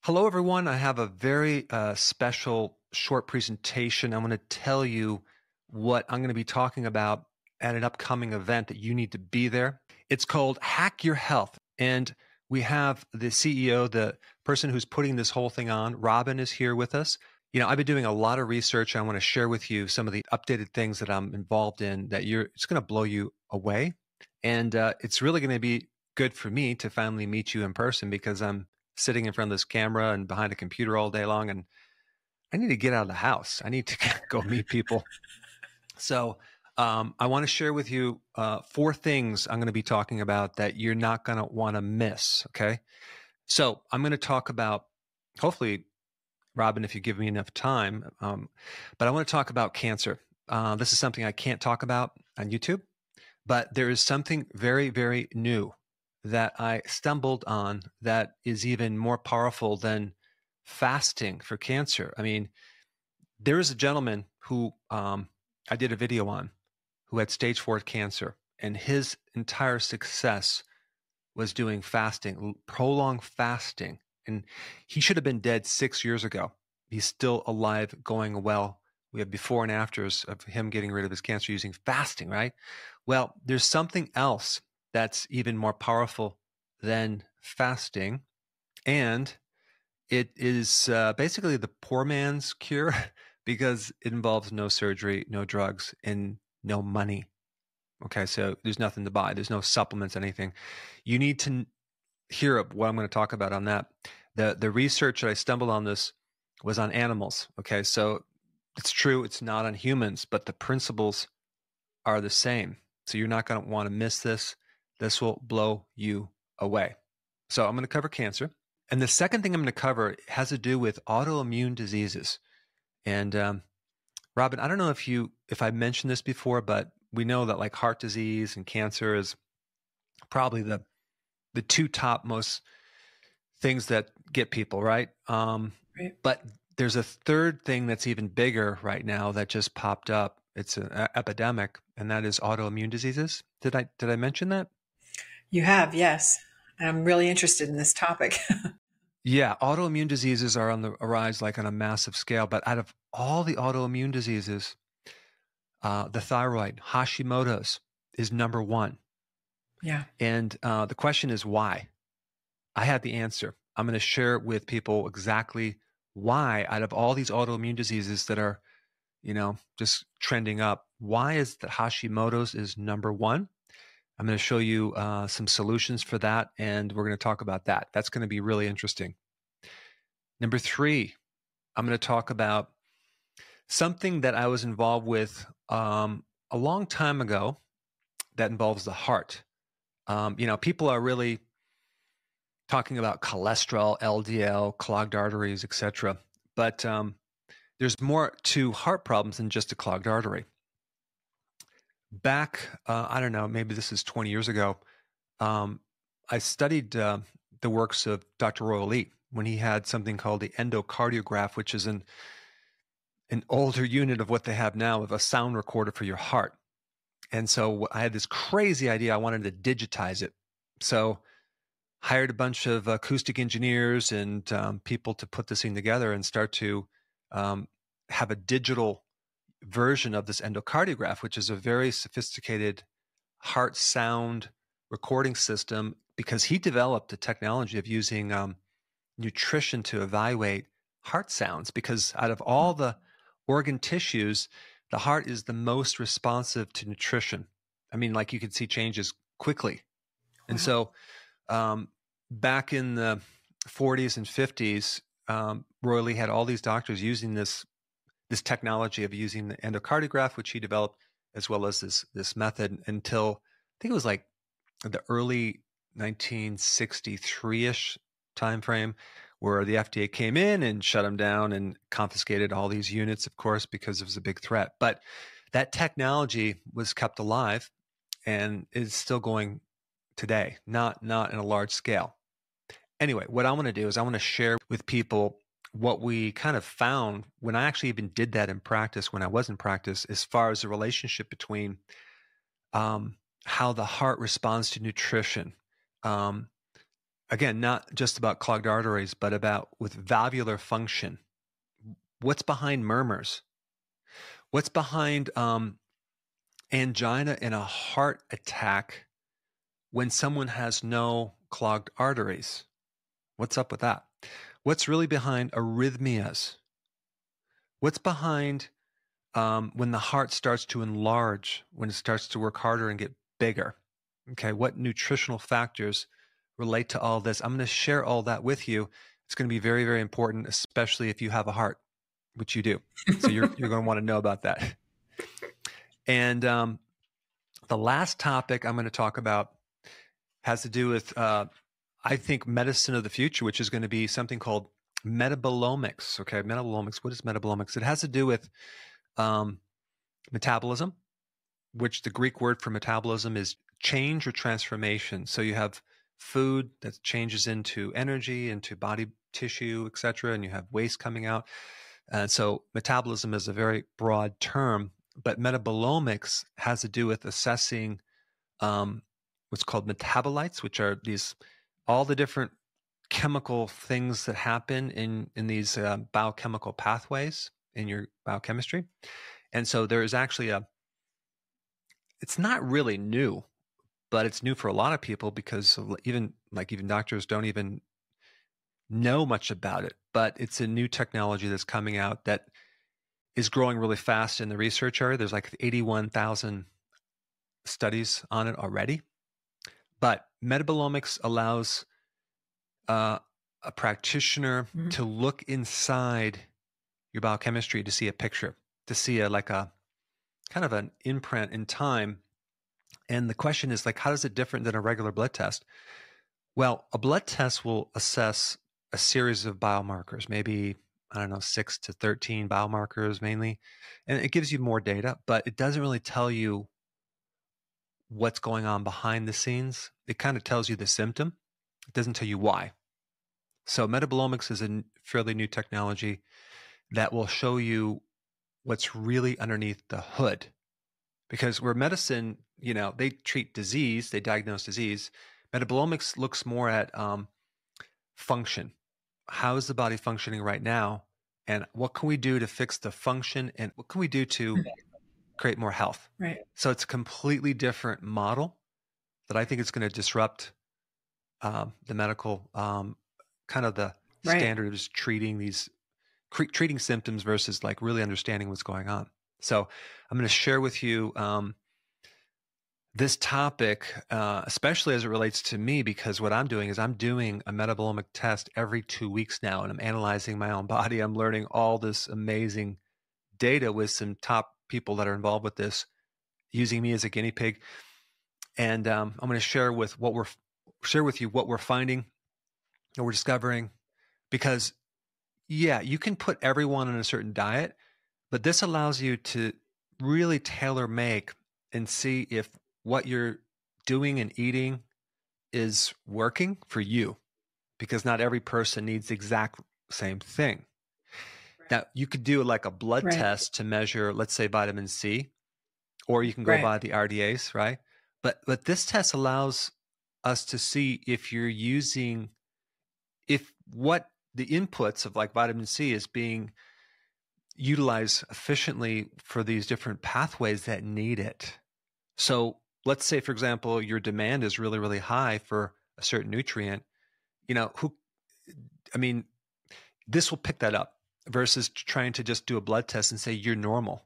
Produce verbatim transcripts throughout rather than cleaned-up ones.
Hello, everyone. I have a very uh, special short presentation. I'm going to tell you what I'm going to be talking about at an upcoming event that you need to be there. It's called Hack Your Health. And we have the C E O, the person who's putting this whole thing on. Robin is here with us. You know, I've been doing a lot of research. I want to share with you some of the updated things that I'm involved in that you're, it's going to blow you away. And uh, it's really going to be good for me to finally meet you in person because I'm sitting in front of this camera and behind a computer all day long, and I need to get out of the house. I need to go meet people. So um, I want to share with you uh, four things I'm going to be talking about that you're not going to want to miss. Okay. So I'm going to talk about, hopefully, Robin, if you give me enough time, um, but I want to talk about cancer. Uh, this is something I can't talk about on YouTube, but there is something very, very new that I stumbled on that is even more powerful than fasting for cancer. I mean, there is a gentleman who um, I did a video on who had stage four cancer, and his entire success was doing fasting, prolonged fasting. And he should have been dead six years ago. He's still alive, going well. We have before and afters of him getting rid of his cancer using fasting, right? Well, there's something else that's even more powerful than fasting. And it is uh, basically the poor man's cure because it involves no surgery, no drugs, and no money. Okay, so there's nothing to buy. There's no supplements, anything. You need to hear what I'm going to talk about on that. The, the research that I stumbled on this was on animals. Okay, so it's true, it's not on humans, but the principles are the same. So you're not going to want to miss this. This will blow you away. So I'm going to cover cancer. And the second thing I'm going to cover has to do with autoimmune diseases. And um, Robin, I don't know if you, if I mentioned this before, but we know that like heart disease and cancer is probably the, the two top most things that get people, right? Um, Right. but there's a third thing that's even bigger right now that just popped up. It's an a- epidemic, and that is autoimmune diseases. Did I did I mention that? You have, yes. I'm really interested in this topic. Yeah, autoimmune diseases are on the rise like on a massive scale. But out of all the autoimmune diseases, uh, the thyroid, Hashimoto's, is number one. Yeah. And uh, the question is why? I had the answer. I'm going to share with people exactly why, out of all these autoimmune diseases that are, you know, just trending up, why is the Hashimoto's is number one? I'm going to show you uh, some solutions for that, and we're going to talk about that. That's going to be really interesting. Number three, I'm going to talk about something that I was involved with um, a long time ago that involves the heart. Um, you know, people are really talking about cholesterol, L D L, clogged arteries, et cetera. But um, there's more to heart problems than just a clogged artery. Back, uh, I don't know, maybe this is twenty years ago, um, I studied uh, the works of Doctor Royal Lee when he had something called the endocardiograph, which is an an older unit of what they have now of a sound recorder for your heart. And so I had this crazy idea. I wanted to digitize it. So hired a bunch of acoustic engineers and um, people to put this thing together and start to um, have a digital version of this endocardiograph, which is a very sophisticated heart sound recording system, because he developed the technology of using um, nutrition to evaluate heart sounds, because out of all the organ tissues, the heart is the most responsive to nutrition. I mean, like you can see changes quickly. And Wow. so um, back in the forties and fifties, um, Roy Lee had all these doctors using this this technology of using the endocardiograph, which he developed, as well as this this method until I think it was like the early nineteen sixty-three-ish timeframe, where the F D A came in and shut them down and confiscated all these units, of course, because it was a big threat. But that technology was kept alive and is still going today, not not in a large scale. Anyway, what I want to do is I want to share with people what we kind of found when I actually even did that in practice, when I was in practice, as far as the relationship between um, how the heart responds to nutrition, um, again, not just about clogged arteries, but about with valvular function. What's behind murmurs? What's behind um, angina and a heart attack when someone has no clogged arteries? What's up with that? What's really behind arrhythmias? What's behind um, when the heart starts to enlarge, when it starts to work harder and get bigger? Okay, what nutritional factors relate to all this? I'm going to share all that with you. It's going to be very, very important, especially if you have a heart, which you do. So you're you're going to want to know about that. And um, the last topic I'm going to talk about has to do with, uh, I think, medicine of the future, which is going to be something called metabolomics. Okay, metabolomics. What is metabolomics? It has to do with um, metabolism, which the Greek word for metabolism is change or transformation. So you have food that changes into energy, into body tissue, et cetera, and you have waste coming out. And so metabolism is a very broad term, but metabolomics has to do with assessing um, what's called metabolites, which are these all the different chemical things that happen in in these uh, biochemical pathways in your biochemistry. And so there is actually a, it's not really new, but it's new for a lot of people because even like even doctors don't even know much about it. But it's a new technology that's coming out that is growing really fast in the research area. There's like eighty-one thousand studies on it already. But metabolomics allows uh, a practitioner mm-hmm. to look inside your biochemistry to see a picture, to see a like a kind of an imprint in time. And the question is like, how is it different than a regular blood test? Well, a blood test will assess a series of biomarkers, maybe, I don't know, six to thirteen biomarkers mainly. And it gives you more data, but it doesn't really tell you what's going on behind the scenes. It kind of tells you the symptom. It doesn't tell you why. So metabolomics is a fairly new technology that will show you what's really underneath the hood. Because where medicine, you know, they treat disease, they diagnose disease. Metabolomics looks more at um, function. How is the body functioning right now? And what can we do to fix the function? And what can we do to create more health? Right. So it's a completely different model that I think is going to disrupt um, the medical, um, kind of the right. standard of just treating these, cre- treating symptoms versus like really understanding what's going on. So I'm going to share with you um, this topic, uh, especially as it relates to me, because what I'm doing is I'm doing a metabolomic test every two weeks now, and I'm analyzing my own body. I'm learning all this amazing data with some top people that are involved with this, using me as a guinea pig. And um, I'm going to share with what we're share with you what we're finding, what we're discovering, because yeah, you can put everyone on a certain diet, but this allows you to really tailor make and see if what you're doing and eating is working for you, because not every person needs the exact same thing. Now, you could do like a blood right. test to measure, let's say, vitamin C, or you can go right. by the R D As, right? But but this test allows us to see if you're using, if what the inputs of like vitamin C is being utilized efficiently for these different pathways that need it. So let's say, for example, your demand is really, really high for a certain nutrient. You know, who, I mean, this will pick that up versus trying to just do a blood test and say you're normal.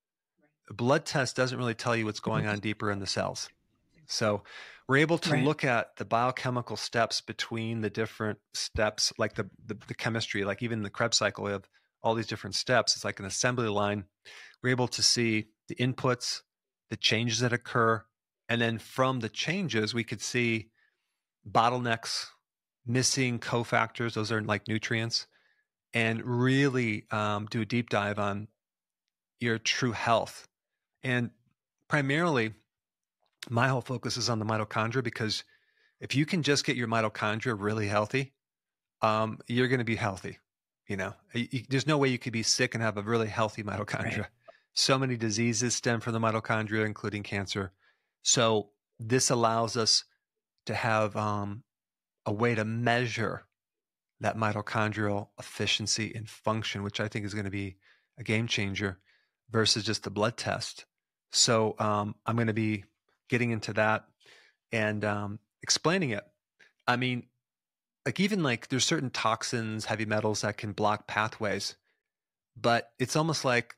A blood test doesn't really tell you what's going on deeper in the cells. So we're able to right. look at the biochemical steps between the different steps, like the, the, the chemistry, like even the Krebs cycle, we have all these different steps. It's like an assembly line. We're able to see the inputs, the changes that occur. And then from the changes, we could see bottlenecks, missing cofactors. Those are like nutrients, and really um, do a deep dive on your true health. And primarily, my whole focus is on the mitochondria, because if you can just get your mitochondria really healthy, um, you're going to be healthy. You know, you, you, there's no way you could be sick and have a really healthy mitochondria. Right. So many diseases stem from the mitochondria, including cancer. So this allows us to have um, a way to measure that mitochondrial efficiency and function, which I think is going to be a game changer versus just the blood test. So um, I'm going to be getting into that and um, explaining it. I mean, like even like there's certain toxins, heavy metals that can block pathways, but it's almost like,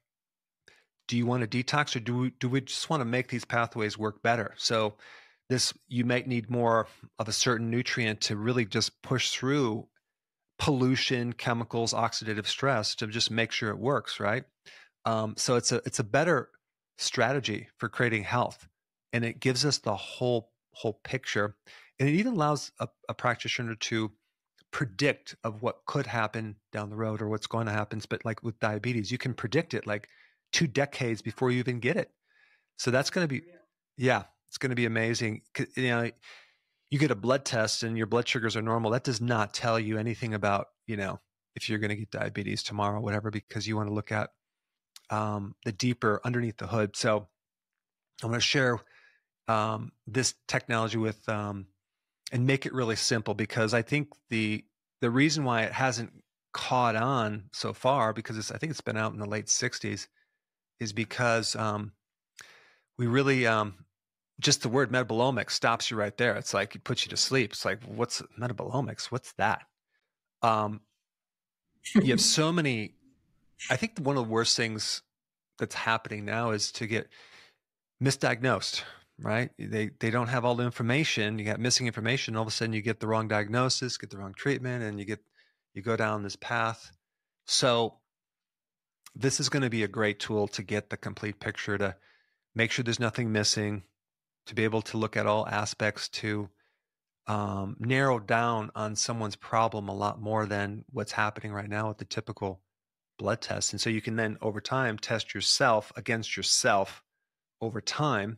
do you want to detox or do we, do we just want to make these pathways work better? So this, you might need more of a certain nutrient to really just push through pollution, chemicals, oxidative stress to just make sure it works, right? Um, so it's a it's a better strategy for creating health, and it gives us the whole whole picture, and it even allows a, a practitioner to predict of what could happen down the road or what's going to happen. But like with diabetes, you can predict it like two decades before you even get it. So that's going to be, yeah, it's going to be amazing. You know, you get a blood test and your blood sugars are normal. That does not tell you anything about, you know, if you're going to get diabetes tomorrow, whatever, because you want to look at um, the deeper underneath the hood. So I'm going to share um, this technology with, um, and make it really simple, because I think the, the reason why it hasn't caught on so far, because it's, I think it's been out in the late sixties, is because um, we really, um, just the word metabolomics stops you right there. It's like it puts you to sleep. It's like, what's metabolomics? What's that? Um, you have so many. I think one of the worst things that's happening now is to get misdiagnosed, right? They they don't have all the information. You got missing information. All of a sudden, you get the wrong diagnosis, get the wrong treatment, and you get you go down this path. So this is going to be a great tool to get the complete picture, to make sure there's nothing missing, to be able to look at all aspects, to um, narrow down on someone's problem a lot more than what's happening right now with the typical blood test. And so you can then over time test yourself against yourself over time.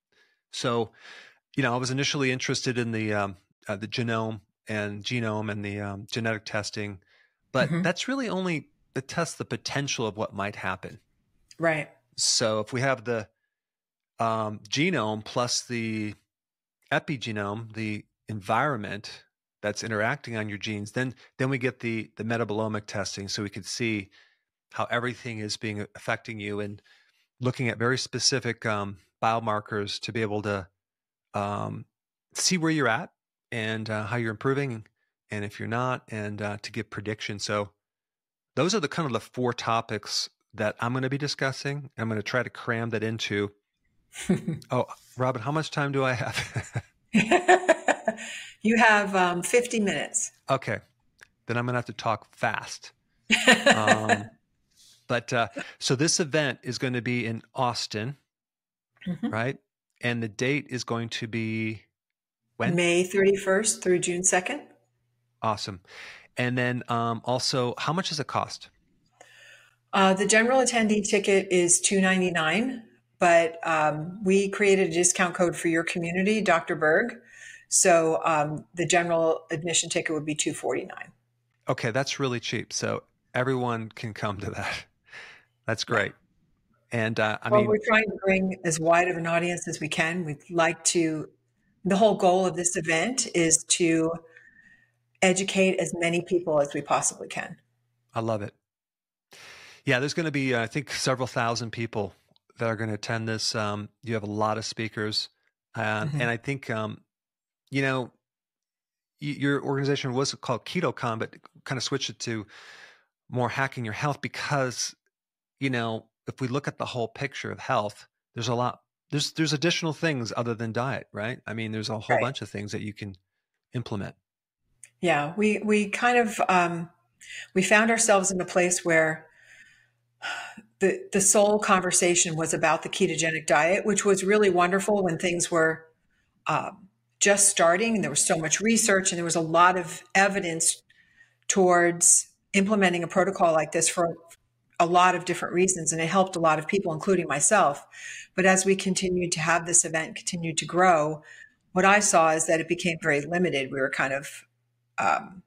So, you know, I was initially interested in the um, uh, the genome and genome and the um, genetic testing, but mm-hmm. that's really only the test the potential of what might happen. Right. So if we have the um, genome plus the epigenome, the environment that's interacting on your genes, then then we get the the metabolomic testing, so we could see how everything is being affecting you, and looking at very specific um, biomarkers to be able to um, see where you're at and uh, how you're improving, and if you're not, and uh, to give predictions. So those are the kind of the four topics that I'm going to be discussing. I'm going to try to cram that into. Oh, Robin, how much time do I have? You have um, fifty minutes. Okay. Then I'm going to have to talk fast. um, but uh, so this event is going to be in Austin, mm-hmm. right? And the date is going to be when? May thirty-first through June second. Awesome. And then um, also, how much does it cost? Uh, the general attendee ticket is two ninety-nine, but um, we created a discount code for your community, Doctor Berg. So um, the general admission ticket would be two forty-nine. Okay, that's really cheap. So everyone can come to that. That's great. And uh, I well, mean, we're trying to bring as wide of an audience as we can. We'd like to, the whole goal of this event is to educate as many people as we possibly can. I love it. Yeah, there's going to be, uh, I think, several thousand people that are going to attend this. Um, you have a lot of speakers. Uh, mm-hmm. And I think, um, you know, y- your organization was called KetoCon, but kind of switched it to more hacking your health, because, you know, if we look at the whole picture of health, there's a lot, there's, there's additional things other than diet, right? I mean, there's a whole right. bunch of things that you can implement. Yeah, we, we kind of, um, we found ourselves in a place where the, the sole conversation was about the ketogenic diet, which was really wonderful when things were um, just starting and there was so much research and there was a lot of evidence towards implementing a protocol like this for a lot of different reasons. And it helped a lot of people, including myself. But as we continued to have this event, continued to grow, what I saw is that it became very limited. We were kind of, um,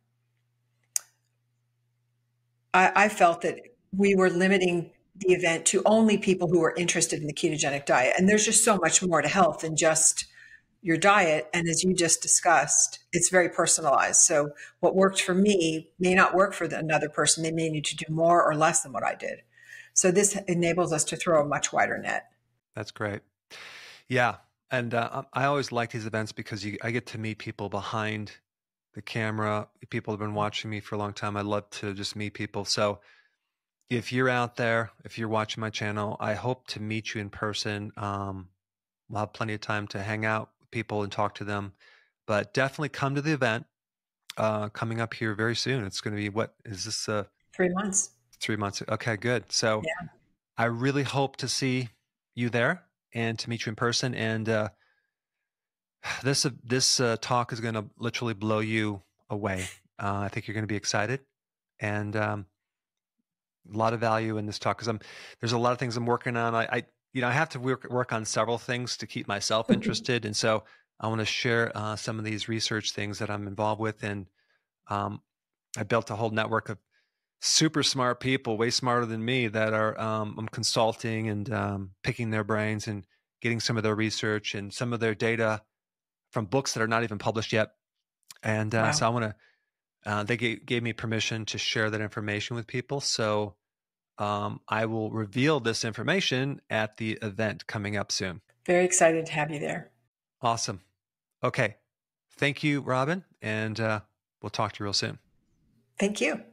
I, I felt that we were limiting the event to only people who were interested in the ketogenic diet. And there's just so much more to health than just your diet. And as you just discussed, it's very personalized. So what worked for me may not work for the, another person. They may need to do more or less than what I did. So this enables us to throw a much wider net. That's great. Yeah. And uh, I always like these events because you, I get to meet people behind the camera. People have been watching me for a long time. I love to just meet people. So if you're out there, if you're watching my channel, I hope to meet you in person. Um, we'll have plenty of time to hang out with people and talk to them, but definitely come to the event uh, coming up here very soon. It's going to be, what is this? Uh, Three months. Three months. Okay, good. So Yeah. I really hope to see you there and to meet you in person. And uh, this, uh, this uh, talk is going to literally blow you away. Uh, I think you're going to be excited. And um, a lot of value in this talk because I'm there's a lot of things I'm working on. I, I you know I have to work work on several things to keep myself interested, and so I want to share uh, some of these research things that I'm involved with. And um, I built a whole network of super smart people, way smarter than me, that are um, I'm consulting and um, picking their brains and getting some of their research and some of their data from books that are not even published yet. And uh, Wow. so I want to. Uh, they gave, gave me permission to share that information with people. So um, I will reveal this information at the event coming up soon. Very excited to have you there. Awesome. Okay. Thank you, Robin. And uh, we'll talk to you real soon. Thank you.